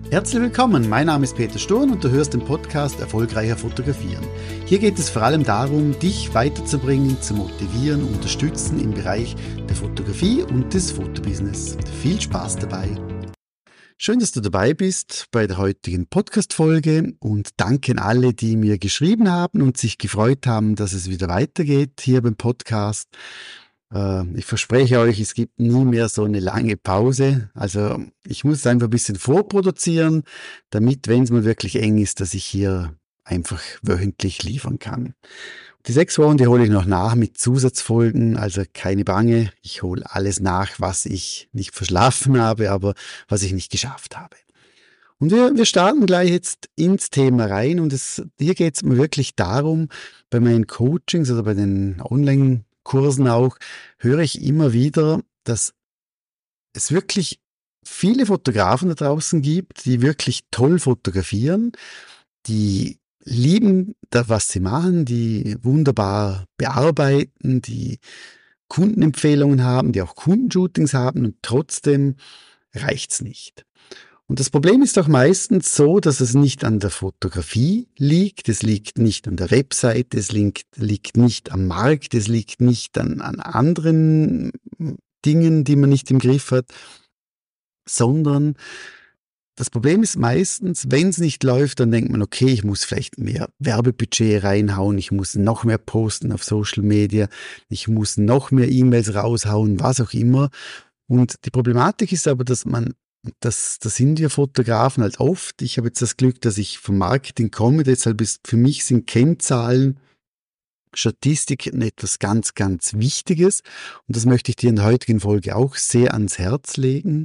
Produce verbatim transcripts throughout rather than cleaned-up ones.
Herzlich willkommen, mein Name ist Peter Sturm und du hörst den Podcast Erfolgreicher Fotografieren. Hier geht es vor allem darum, dich weiterzubringen, zu motivieren und unterstützen im Bereich der Fotografie und des Fotobusiness. Viel Spaß dabei! Schön, dass du dabei bist bei der heutigen Podcast-Folge und danke an alle, die mir geschrieben haben und sich gefreut haben, dass es wieder weitergeht hier beim Podcast. Ich verspreche euch, es gibt nie mehr so eine lange Pause. Also ich muss einfach ein bisschen vorproduzieren, damit, wenn es mal wirklich eng ist, dass ich hier einfach wöchentlich liefern kann. Die sechs Wochen, die hole ich noch nach mit Zusatzfolgen, also keine Bange. Ich hole alles nach, was ich nicht verschlafen habe, aber was ich nicht geschafft habe. Und wir, wir starten gleich jetzt ins Thema rein und es, hier geht es mir wirklich darum, bei meinen Coachings oder bei den Online- Kursen auch, höre ich immer wieder, dass es wirklich viele Fotografen da draußen gibt, die wirklich toll fotografieren, die lieben das, was sie machen, die wunderbar bearbeiten, die Kundenempfehlungen haben, die auch Kundenshootings haben und trotzdem reicht's nicht. Und das Problem ist doch meistens so, dass es nicht an der Fotografie liegt, es liegt nicht an der Webseite, es liegt, liegt nicht am Markt, es liegt nicht an, an anderen Dingen, die man nicht im Griff hat, sondern das Problem ist meistens, wenn es nicht läuft, dann denkt man, okay, ich muss vielleicht mehr Werbebudget reinhauen, ich muss noch mehr posten auf Social Media, ich muss noch mehr E-Mails raushauen, was auch immer. Und die Problematik ist aber, dass man Das, das sind wir Fotografen halt oft. Ich habe jetzt das Glück, dass ich vom Marketing komme. Deshalb ist für mich sind Kennzahlen, Statistiken etwas ganz, ganz Wichtiges. Und das möchte ich dir in der heutigen Folge auch sehr ans Herz legen.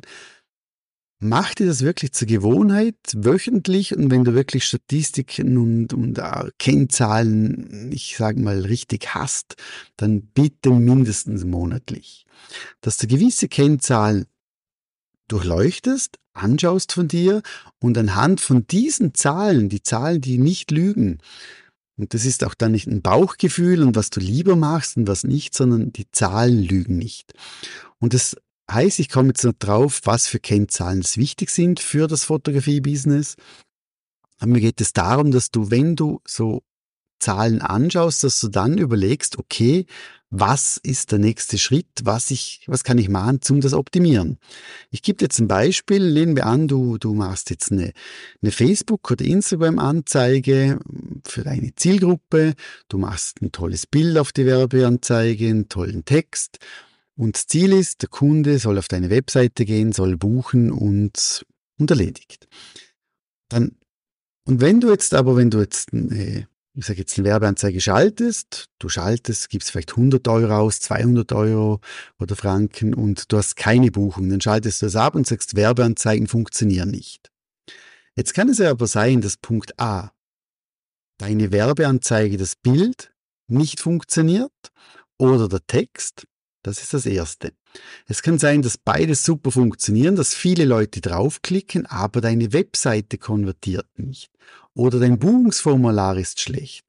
Mach dir das wirklich zur Gewohnheit, wöchentlich. Und wenn du wirklich Statistiken und, und uh, Kennzahlen, ich sage mal, richtig hast, dann bitte mindestens monatlich. Dass du gewisse Kennzahlen durchleuchtest, anschaust von dir und anhand von diesen Zahlen, die Zahlen, die nicht lügen, und das ist auch dann nicht ein Bauchgefühl und was du lieber machst und was nicht, sondern die Zahlen lügen nicht. Und das heißt, ich komme jetzt noch drauf, was für Kennzahlen es wichtig sind für das Fotografie-Business. Aber mir geht es darum, dass du, wenn du so Zahlen anschaust, dass du dann überlegst, okay, was ist der nächste Schritt, was ich, was kann ich machen, um das optimieren? Ich gebe dir jetzt ein Beispiel, nehmen wir an, du, du machst jetzt eine, eine Facebook- oder Instagram-Anzeige für deine Zielgruppe, du machst ein tolles Bild auf die Werbeanzeige, einen tollen Text und das Ziel ist, der Kunde soll auf deine Webseite gehen, soll buchen und, und erledigt. Dann, und wenn du jetzt aber, wenn du jetzt eine ich sage jetzt eine Werbeanzeige schaltest, du schaltest, gibst vielleicht hundert Euro aus, zweihundert Euro oder Franken und du hast keine Buchung, dann schaltest du das ab und sagst, Werbeanzeigen funktionieren nicht. Jetzt kann es ja aber sein, dass Punkt A, deine Werbeanzeige, das Bild nicht funktioniert oder der Text, das ist das Erste. Es kann sein, dass beides super funktionieren, dass viele Leute draufklicken, aber deine Webseite konvertiert nicht. Oder dein Buchungsformular ist schlecht.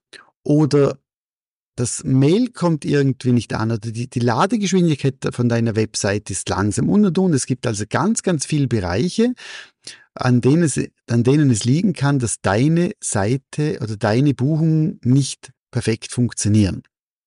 Oder das Mail kommt irgendwie nicht an. Oder die, die Ladegeschwindigkeit von deiner Webseite ist langsam und und und. Es gibt also ganz, ganz viele Bereiche, an denen es, an denen es liegen kann, dass deine Seite oder deine Buchungen nicht perfekt funktionieren.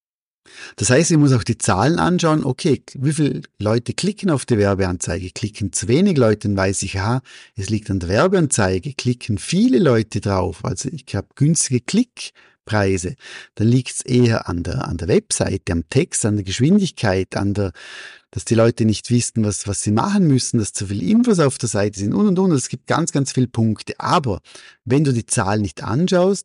Das heißt, ich muss auch die Zahlen anschauen, okay, wie viele Leute klicken auf die Werbeanzeige, klicken zu wenig Leute, dann weiß ich, aha, es liegt an der Werbeanzeige, klicken viele Leute drauf, also ich habe günstige Klickpreise, dann liegt es eher an der, an der Webseite, am Text, an der Geschwindigkeit, an der, dass die Leute nicht wissen, was, was sie machen müssen, dass zu viele Infos auf der Seite sind und und und, es gibt ganz, ganz viele Punkte, aber wenn du die Zahlen nicht anschaust,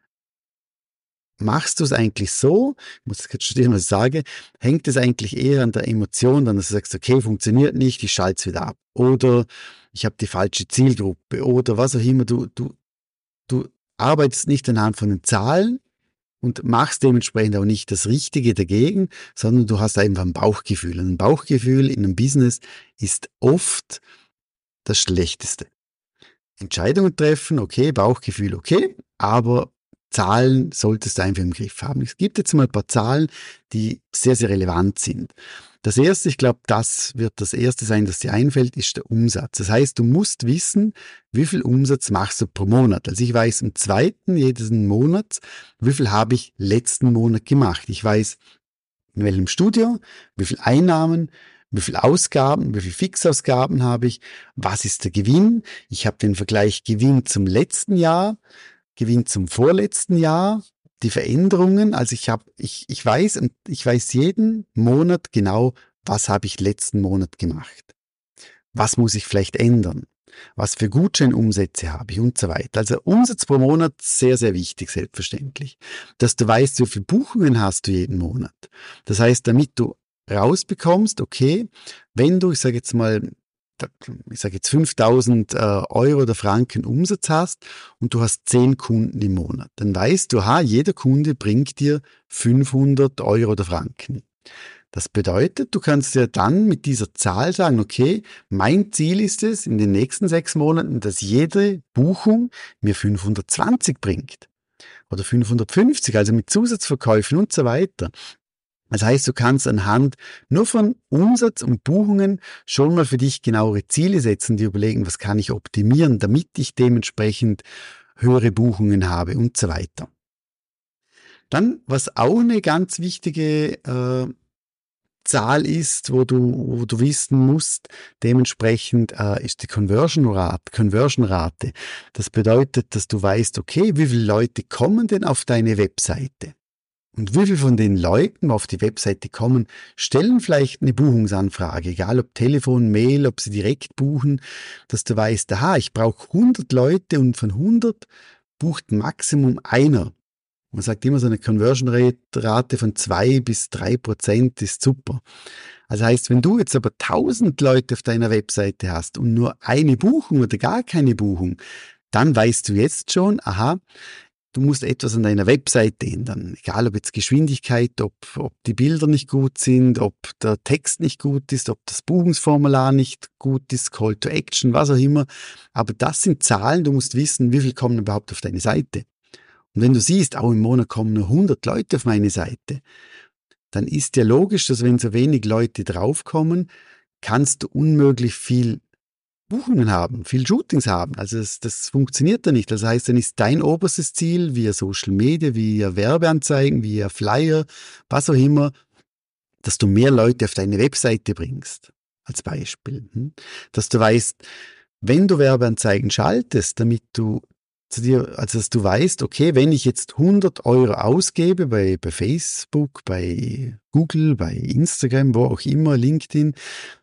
machst du es eigentlich so, ich muss jetzt studieren, was ich sage, hängt es eigentlich eher an der Emotion, dann dass du sagst, okay, funktioniert nicht, ich schalte es wieder ab. Oder ich habe die falsche Zielgruppe oder was auch immer. Du, du, du arbeitest nicht anhand von den Zahlen und machst dementsprechend auch nicht das Richtige dagegen, sondern du hast einfach ein Bauchgefühl. Und ein Bauchgefühl in einem Business ist oft das Schlechteste. Entscheidungen treffen, okay, Bauchgefühl, okay, aber Zahlen solltest du einfach im Griff haben. Es gibt jetzt mal ein paar Zahlen, die sehr, sehr relevant sind. Das erste, ich glaube, das wird das erste sein, das dir einfällt, ist der Umsatz. Das heißt, du musst wissen, wie viel Umsatz machst du pro Monat. Also ich weiß am zweiten jeden Monats, wie viel habe ich letzten Monat gemacht. Ich weiß, in welchem Studio, wie viel Einnahmen, wie viel Ausgaben, wie viel Fixausgaben habe ich, was ist der Gewinn. Ich habe den Vergleich Gewinn zum letzten Jahr, Gewinn zum vorletzten Jahr, die Veränderungen. Also ich habe, ich, ich weiß, ich weiß jeden Monat genau, was habe ich letzten Monat gemacht. Was muss ich vielleicht ändern? Was für Gutscheinumsätze habe ich und so weiter. Also Umsatz pro Monat, sehr, sehr wichtig, selbstverständlich. Dass du weißt, wie viele Buchungen hast du jeden Monat. Das heißt, damit du rausbekommst, okay, wenn du, ich sage jetzt mal, ich sage jetzt fünftausend äh, Euro oder Franken Umsatz hast und du hast zehn Kunden im Monat, dann weißt du, ha, jeder Kunde bringt dir fünfhundert Euro oder Franken. Das bedeutet, du kannst ja dann mit dieser Zahl sagen, okay, mein Ziel ist es in den nächsten sechs Monaten, dass jede Buchung mir fünfhundertzwanzig bringt oder fünfhundertfünfzig, also mit Zusatzverkäufen und so weiter. Das heißt, du kannst anhand nur von Umsatz und Buchungen schon mal für dich genauere Ziele setzen, die überlegen, was kann ich optimieren, damit ich dementsprechend höhere Buchungen habe und so weiter. Dann, was auch eine ganz wichtige äh, Zahl ist, wo du, wo du wissen musst, dementsprechend äh, ist die Conversion Rate, Conversion Rate. Das bedeutet, dass du weißt, okay, wie viele Leute kommen denn auf deine Webseite? Und wie viele von den Leuten, die auf die Webseite kommen, stellen vielleicht eine Buchungsanfrage, egal ob Telefon, Mail, ob sie direkt buchen, dass du weißt, aha, ich brauche hundert Leute und von hundert bucht Maximum einer. Man sagt immer, so eine Conversion-Rate von zwei bis drei Prozent ist super. Also heißt, wenn du jetzt aber tausend Leute auf deiner Webseite hast und nur eine Buchung oder gar keine Buchung, dann weißt du jetzt schon, aha, du musst etwas an deiner Webseite ändern. Egal ob jetzt Geschwindigkeit, ob, ob die Bilder nicht gut sind, ob der Text nicht gut ist, ob das Buchungsformular nicht gut ist, Call to Action, was auch immer. Aber das sind Zahlen, du musst wissen, wie viel kommen überhaupt auf deine Seite. Und wenn du siehst, auch im Monat kommen nur hundert Leute auf meine Seite, dann ist ja logisch, dass wenn so wenig Leute draufkommen, kannst du unmöglich viel Buchungen haben, viel Shootings haben. Also das, das funktioniert da nicht. Das heißt, dann ist dein oberstes Ziel via Social Media, via Werbeanzeigen, via Flyer, was auch immer, dass du mehr Leute auf deine Webseite bringst, als Beispiel. Dass du weißt, wenn du Werbeanzeigen schaltest, damit du zu dir, also dass du weißt, okay, wenn ich jetzt hundert Euro ausgebe bei, bei Facebook, bei Google, bei Instagram, wo auch immer, LinkedIn,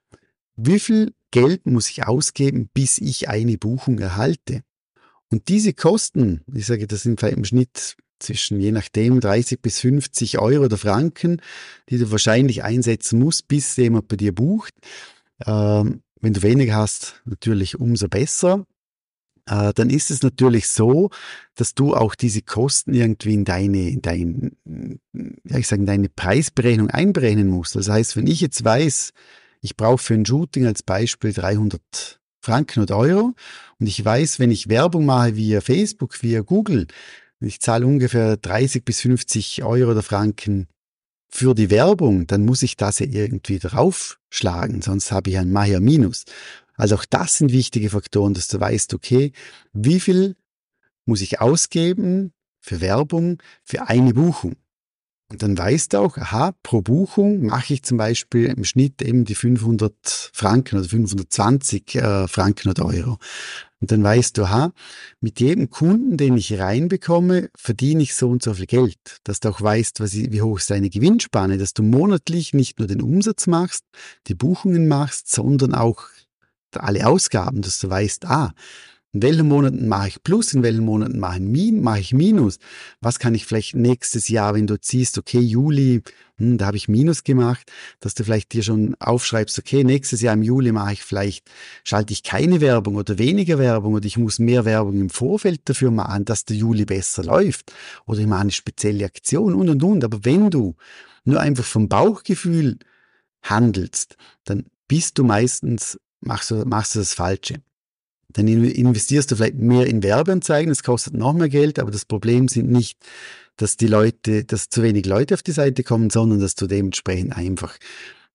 wie viel Geld muss ich ausgeben, bis ich eine Buchung erhalte? Und diese Kosten, ich sage, das sind im Schnitt zwischen, je nachdem, dreißig bis fünfzig Euro oder Franken, die du wahrscheinlich einsetzen musst, bis jemand bei dir bucht. Ähm, wenn du weniger hast, natürlich umso besser. Äh, dann ist es natürlich so, dass du auch diese Kosten irgendwie in deine, in dein, ja, ich sage, in deine Preisberechnung einberechnen musst. Das heißt, wenn ich jetzt weiß, ich brauche für ein Shooting als Beispiel dreihundert Franken oder Euro und ich weiß, wenn ich Werbung mache via Facebook, via Google, ich zahle ungefähr dreißig bis fünfzig Euro oder Franken für die Werbung, dann muss ich das ja irgendwie draufschlagen, sonst habe ich ein Macher Minus. Also auch das sind wichtige Faktoren, dass du weißt, okay, wie viel muss ich ausgeben für Werbung für eine Buchung? Und dann weißt du auch, aha, pro Buchung mache ich zum Beispiel im Schnitt eben die fünfhundert Franken oder fünfhundertzwanzig äh, Franken oder Euro. Und dann weißt du, aha, mit jedem Kunden, den ich reinbekomme, verdiene ich so und so viel Geld. Dass du auch weißt, was, wie hoch ist deine Gewinnspanne, dass du monatlich nicht nur den Umsatz machst, die Buchungen machst, sondern auch alle Ausgaben, dass du weißt, ah, in welchen Monaten mache ich Plus, in welchen Monaten mache ich, Min, mache ich Minus. Was kann ich vielleicht nächstes Jahr, wenn du siehst, okay, Juli, hm, da habe ich Minus gemacht, dass du vielleicht dir schon aufschreibst, okay, nächstes Jahr im Juli mache ich vielleicht, schalte ich keine Werbung oder weniger Werbung oder ich muss mehr Werbung im Vorfeld dafür machen, dass der Juli besser läuft oder ich mache eine spezielle Aktion und und und. Aber wenn du nur einfach vom Bauchgefühl handelst, dann bist du meistens, machst du, machst du das Falsche. Dann investierst du vielleicht mehr in Werbeanzeigen, das kostet noch mehr Geld, aber das Problem sind nicht, dass die Leute, dass zu wenig Leute auf die Seite kommen, sondern dass du dementsprechend einfach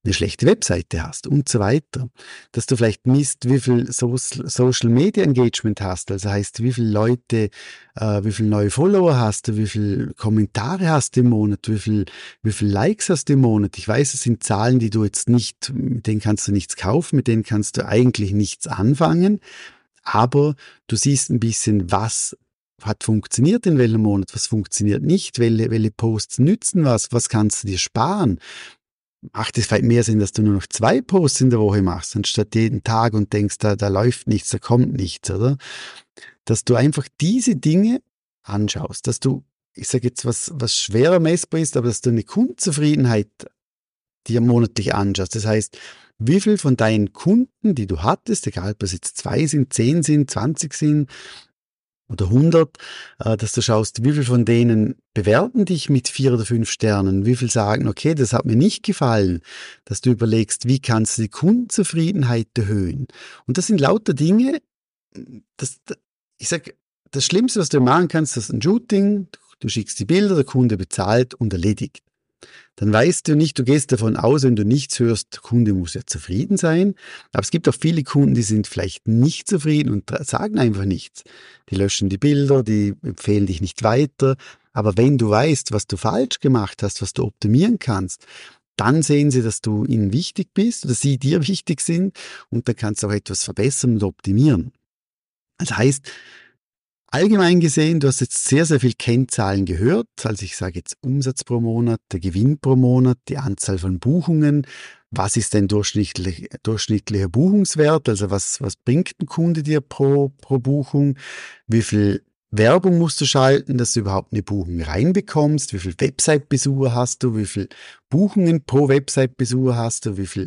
eine schlechte Webseite hast und so weiter. Dass du vielleicht misst, wie viel so- Social Media Engagement hast, also heißt, wie viele Leute, äh, wie viele neue Follower hast du, wie viele Kommentare hast du im Monat, wie viel, wie viel Likes hast du im Monat. Ich weiß, es sind Zahlen, die du jetzt nicht, mit denen kannst du nichts kaufen, mit denen kannst du eigentlich nichts anfangen, aber du siehst ein bisschen, was hat funktioniert in welchem Monat, was funktioniert nicht, welche, welche Posts nützen was, was kannst du dir sparen. Macht es vielleicht mehr Sinn, dass du nur noch zwei Posts in der Woche machst, anstatt jeden Tag und denkst, da, da läuft nichts, da kommt nichts, oder? Dass du einfach diese Dinge anschaust, dass du, ich sage jetzt, was, was schwerer messbar ist, aber dass du eine Kundenzufriedenheit dir monatlich anschaust. Das heißt, wie viel von deinen Kunden, die du hattest, egal ob es jetzt zwei sind, zehn sind, zwanzig sind, oder hundert, äh, dass du schaust, wie viel von denen bewerten dich mit vier oder fünf Sternen, wie viel sagen, okay, das hat mir nicht gefallen, dass du überlegst, wie kannst du die Kundenzufriedenheit erhöhen. Und das sind lauter Dinge, das, ich sag, das Schlimmste, was du machen kannst, das ist ein Shooting, du schickst die Bilder, der Kunde bezahlt und erledigt. Dann weißt du nicht, du gehst davon aus, wenn du nichts hörst, der Kunde muss ja zufrieden sein. Aber es gibt auch viele Kunden, die sind vielleicht nicht zufrieden und sagen einfach nichts. Die löschen die Bilder, die empfehlen dich nicht weiter. Aber wenn du weißt, was du falsch gemacht hast, was du optimieren kannst, dann sehen sie, dass du ihnen wichtig bist oder sie dir wichtig sind und dann kannst du auch etwas verbessern und optimieren. Das heißt, allgemein gesehen, du hast jetzt sehr, sehr viel Kennzahlen gehört. Also ich sage jetzt Umsatz pro Monat, der Gewinn pro Monat, die Anzahl von Buchungen. Was ist denn durchschnittlich, durchschnittlicher Buchungswert? Also was, was bringt ein Kunde dir pro, pro Buchung? Wie viel Werbung musst du schalten, dass du überhaupt eine Buchung reinbekommst? Wie viel Website-Besucher hast du? Wie viel Buchungen pro Website-Besucher hast du? Wie viel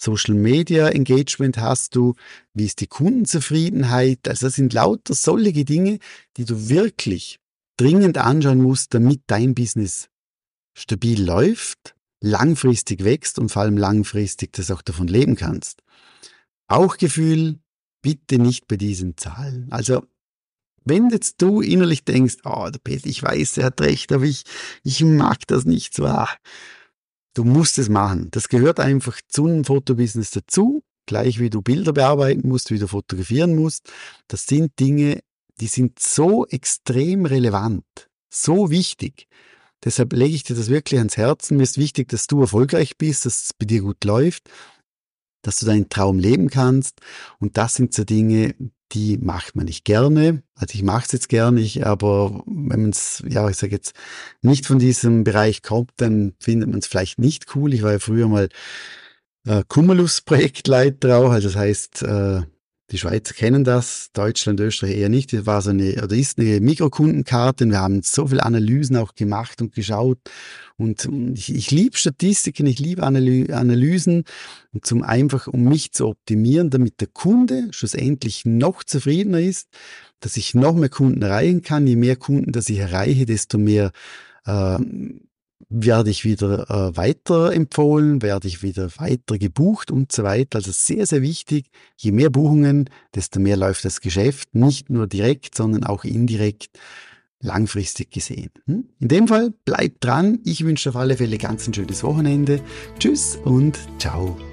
Social-Media-Engagement hast du? Wie ist die Kundenzufriedenheit? Also das sind lauter solche Dinge, die du wirklich dringend anschauen musst, damit dein Business stabil läuft, langfristig wächst und vor allem langfristig, dass du auch davon leben kannst. Bauchgefühl, bitte nicht bei diesen Zahlen. Also wenn jetzt du innerlich denkst, oh, der Peter, ich weiß, er hat recht, aber ich, ich mag das nicht so. Ah, du musst es machen. Das gehört einfach zu einem Fotobusiness dazu, gleich wie du Bilder bearbeiten musst, wie du fotografieren musst. Das sind Dinge, die sind so extrem relevant, so wichtig. Deshalb lege ich dir das wirklich ans Herzen. Mir ist wichtig, dass du erfolgreich bist, dass es bei dir gut läuft, dass du deinen Traum leben kannst. Und das sind so Dinge, die macht man nicht gerne. Also ich mache es jetzt gerne, ich, aber wenn man es, ja, ich sage jetzt, nicht von diesem Bereich kommt, dann findet man es vielleicht nicht cool. Ich war ja früher mal äh, Cumulus-Projektleiter auch, also das heißt, äh, die Schweizer kennen das, Deutschland, Österreich eher nicht. Das war so eine, oder ist eine Mikrokundenkarte und wir haben so viele Analysen auch gemacht und geschaut. Und ich, ich liebe Statistiken, ich liebe Analy- Analysen, und zum einfach, um mich zu optimieren, damit der Kunde schlussendlich noch zufriedener ist, dass ich noch mehr Kunden erreichen kann. Je mehr Kunden, dass ich erreiche, desto mehr äh, werde ich wieder äh, weiterempfohlen, werde ich wieder weiter gebucht und so weiter. Also sehr, sehr wichtig, je mehr Buchungen, desto mehr läuft das Geschäft, nicht nur direkt, sondern auch indirekt, langfristig gesehen. In dem Fall, bleib dran. Ich wünsche auf alle Fälle ganz ein schönes Wochenende. Tschüss und ciao.